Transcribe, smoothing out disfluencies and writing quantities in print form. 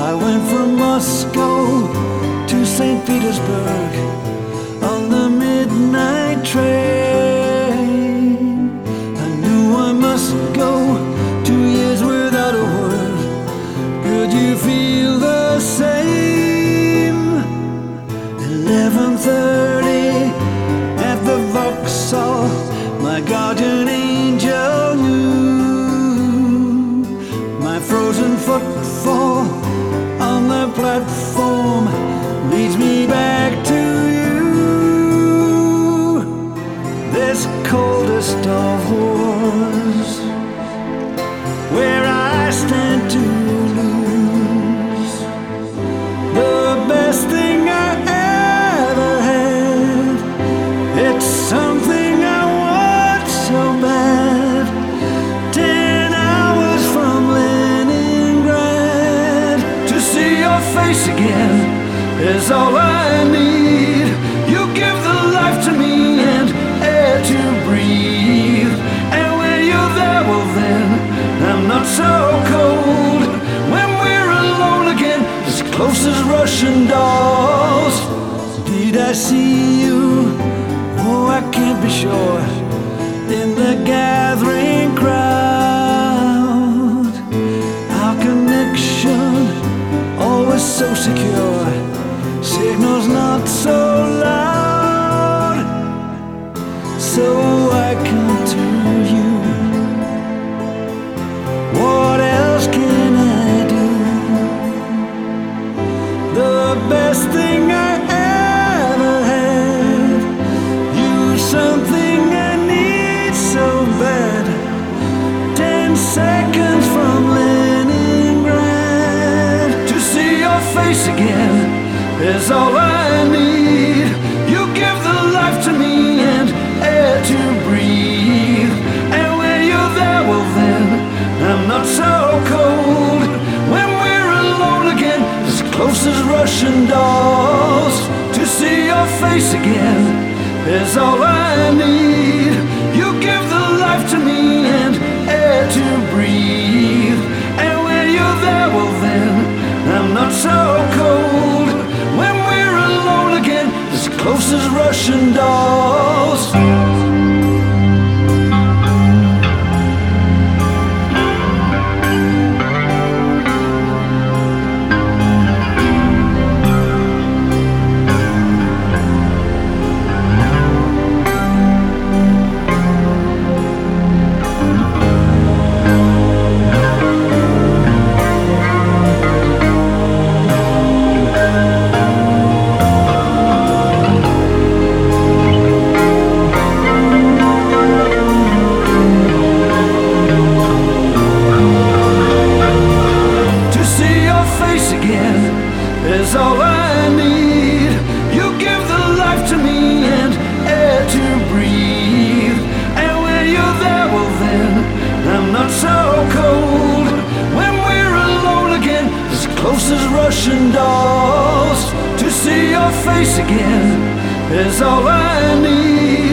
I went from Moscow to St. Petersburg on the midnight train. I knew I must go, 2 years without a word. Could you feel the same? 11:30 at the Vauxhall, my guardian angel knew. My frozen footfall on the platform leads me back to you. This coldest of wars, where I stand to lose the best thing I ever had. It's something I want so bad. 10 hours from Leningrad to see your face again is all I need. You give the life to me and air to breathe. And when you're there, well then, I'm not so cold. When we're alone again, as close as Russian dolls. Did I see you? Oh, I can't be sure. In the gathering crowd, our connection always so secure. Signals not so loud, so I come to you. What else can I do? The best thing I ever had. You something I need so bad. 10 seconds from Leningrad to see your face again is all I need. You give the life to me and air to breathe. And when you're there, well then, I'm not so cold. When we're alone again, as close as Russian dolls, to see your face again is all I need. You give the life to me and air to breathe. And when you're there, well then, I'm not so cold. When we're alone again, as close as Russian dolls. Is all I need. You give the life to me and air to breathe. And when you're there, well then, I'm not so cold. When we're alone again, as close as Russian dolls, to see your face again is all I need.